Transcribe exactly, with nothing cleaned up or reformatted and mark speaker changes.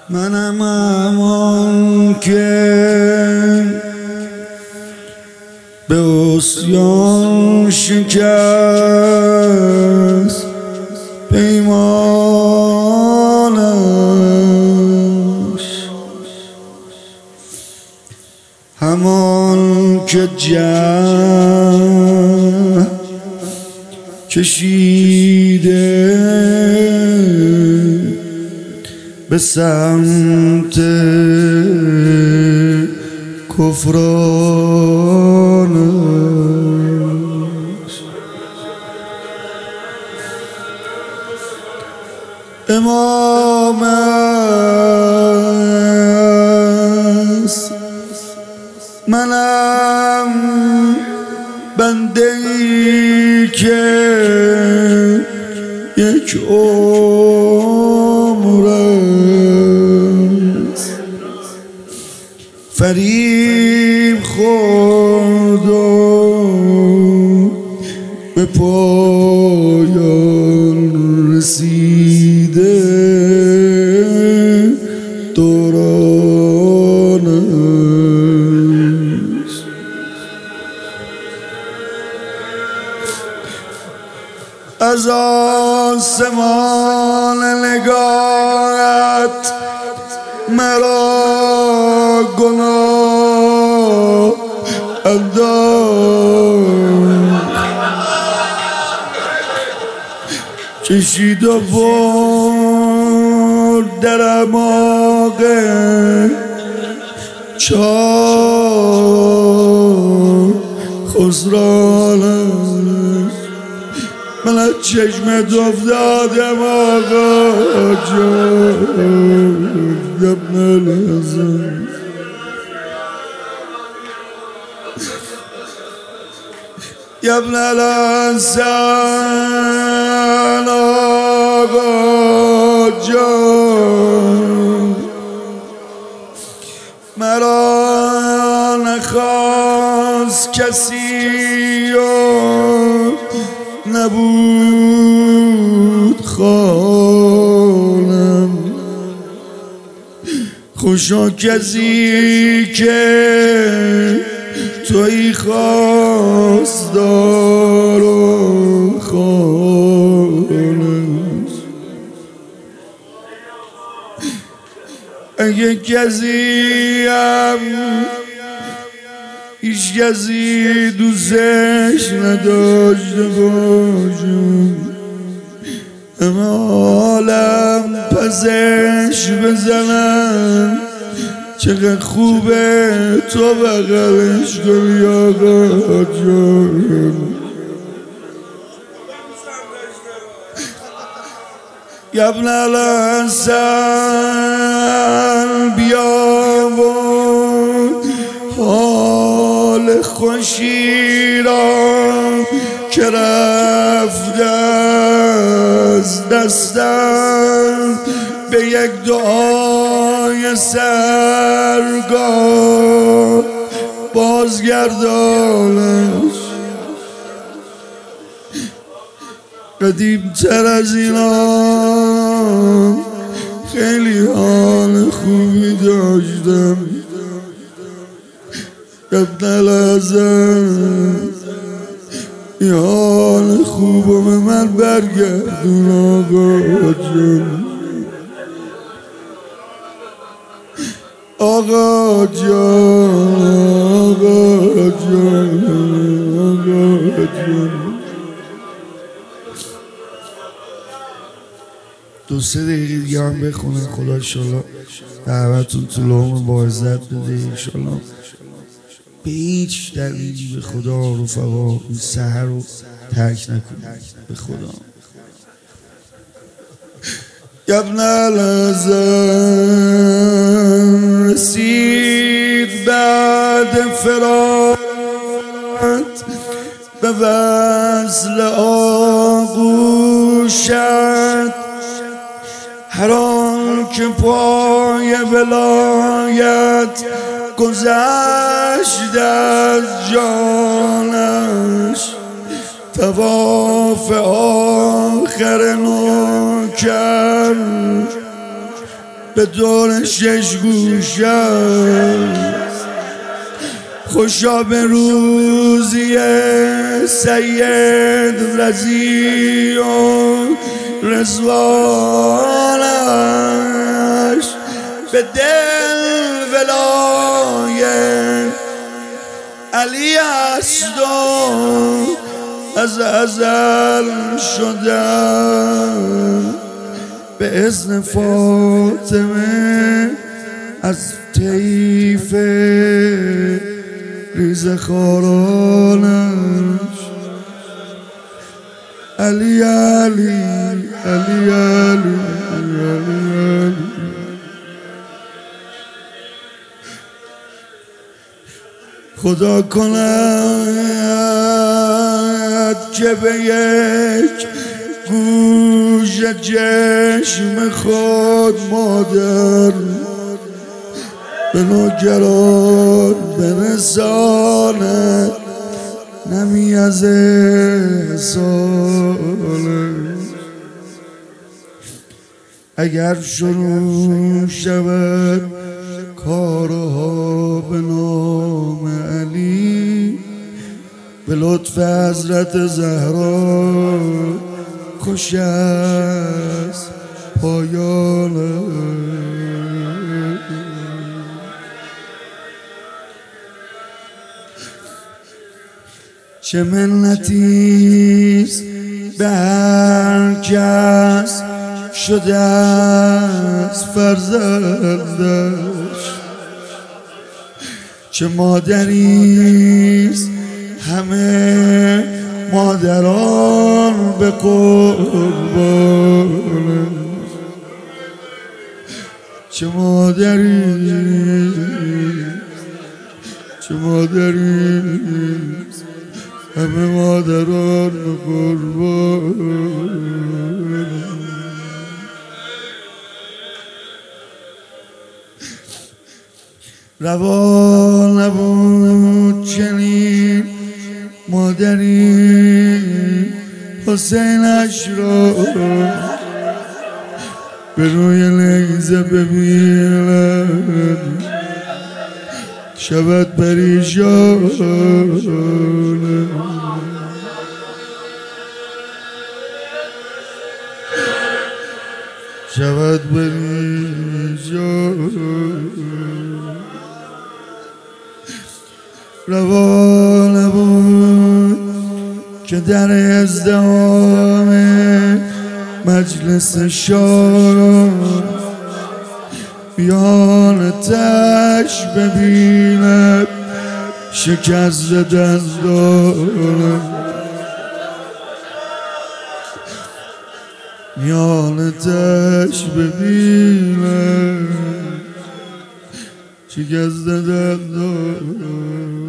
Speaker 1: منم همان که به عصیان شکست پیمانش، همان که جهل کشیده به سمت کفرانش. امام است، منم بنده‌ای که یک عمر است فریب خورد و به پایان رسیده دورانش. از آسمان نگاهت مرا گناه انداخت، کشید و برد در اعماق چاه خسرانش. من از چشمت افتادم آقا جان، ابن الحسن یا ابن الحسن آقا جان، مرا نخواست کسی و نبود خانم، خوشا کسی که توی خواستار و خانم. اگه کسی هم هیچ کسی دوستش نداشته باشم، اما حالم پسش بزنم، چقدر خوبه تو بغلش کنی آقا جان. یا ابن الحسن بیا و حال خوشی را که رفته از دستم به یک دعای سرگاه بازگردانش. قدیم تر از اینا خیلی حال خوبی داشتم، ابن الحسن این حال خوبو به من برگردون آقا جان. آقا جان آقا جان آقا جان. دو سه دقیقه دیگه هم بخونن خدا انشالله دعوتون تو لوم با عزت بده انشالله. به هیچ دلیلی به خدا رفقا این سحر رو ترک نکنید به خدا. یا ابن الحسن رسید بعد فرات به وصل آغوشت، هر آن که پای ولایت گذشت از جانش، طواف آخر نو کرد به دور شش گوشه خوشا به روزی سید رضی و رضوانش به دل ولایت علی است و از ازل شدم به اذن فاطمه از طیف ریزه خارانش علی علی علی علی علی خدا کند که به یک گوش چشم خود مادر به نوکران برساند نمی از احسانه اگر شروع شود کارها به نام علی به لطف حضرت زهرا خوش است پایانه چه منتیست به هر کس شده است فرزندش چه مادریست همه مادران به قربان چه مادریست چه مادریست همه مادران به قربان روا نبود چنین مادری حسینش را به روی نیزه ببیند شود پریشان شود پریشان روا نبود که در ازدحام مجلس شاه بیانتش ببیند شکست دندان بیانتش ببیند شکست دندان